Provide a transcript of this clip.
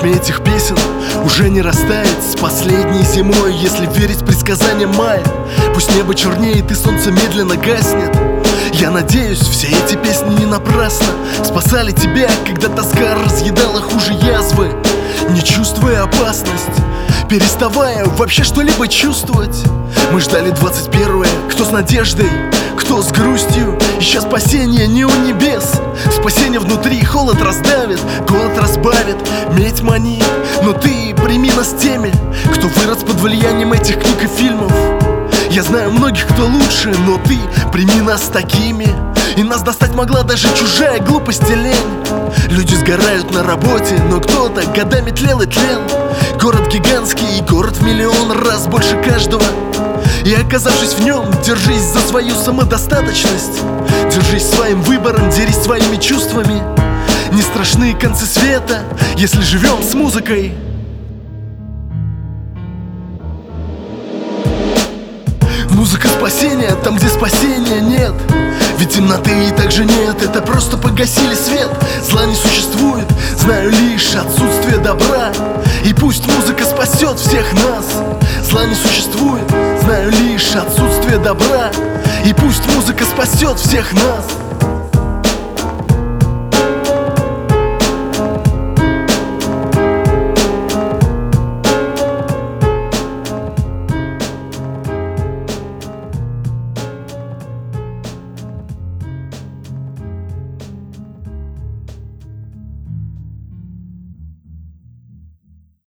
ритме этих песен уже не растает с последней зимой, если верить предсказаниям мая. Пусть небо чернеет и солнце медленно гаснет. Я надеюсь, все эти песни не напрасно спасали тебя, когда тоска разъедала хуже язвы. Не чувствуя опасность, переставая вообще что-либо чувствовать, мы ждали 21-е, кто с надеждой, кто с грустью, ища спасения не у небес. Спасение внутри холод раздавит, голод разбавит, медь манит. Но ты прими нас теми, кто вырос под влиянием этих книг и фильмов. Я знаю многих, кто лучше, но ты прими нас такими. И нас достать могла даже чужая глупость и лень. Люди сгорают на работе, но кто-то годами тлел и тлел. Город гигантский, город в миллион раз больше каждого. И оказавшись в нем, держись за свою самодостаточность. Держись своим выбором, дерись своими чувствами. Не страшны концы света, если живем с музыкой. Музыка спасения, там, где спасения нет. Ведь темноты и также нет, это просто погасили свет. Зла не существует, знаю лишь отсутствие добра. И пусть музыка спасет всех нас. Зла не существует, знаю лишь отсутствие добра. И пусть музыка спасет всех нас.